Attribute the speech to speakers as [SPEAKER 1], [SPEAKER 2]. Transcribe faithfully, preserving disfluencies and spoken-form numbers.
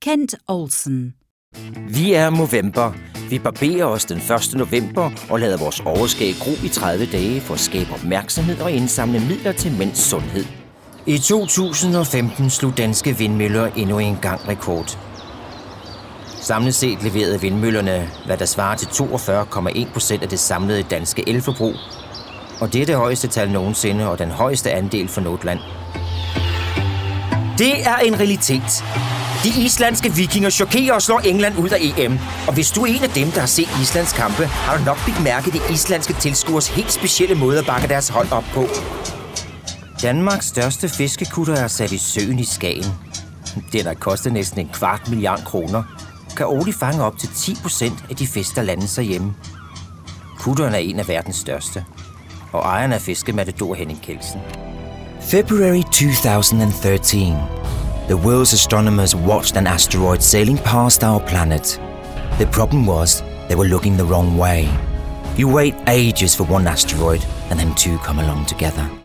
[SPEAKER 1] Kent Olsen.
[SPEAKER 2] Vi er Movember. Vi barberer os den første november og lader vores overskæg gro i tredive dage for at skabe opmærksomhed og indsamle midler til mænds sundhed. I to tusind og femten slog danske vindmøller endnu en gang rekord. Samlet set leverede vindmøllerne, hvad der svarer til toogfyrre komma en procent af det samlede danske elforbrug. Og det er det højeste tal nogensinde og den højeste andel for Nordland. Det er en realitet. De islandske vikinger chokerer og slår England ud af E M. Og hvis du er en af dem, der har set Islands kampe, har du nok blivet mærke de islandske tilskuers helt specielle måde at bakke deres hold op på. Danmarks største fiskekutter er sat i søen i Skagen. Det, der koster næsten en kvart milliard kroner, kan årligt fange op til ti procent af de fisk, der lander sig hjemme. Kutteren er en af verdens største, og ejeren af fiskematador Henning Kelsen. February two thousand thirteen. The world's astronomers watched an asteroid sailing past our planet. The problem was they were looking the wrong way. You wait ages for one asteroid, and then two come along together.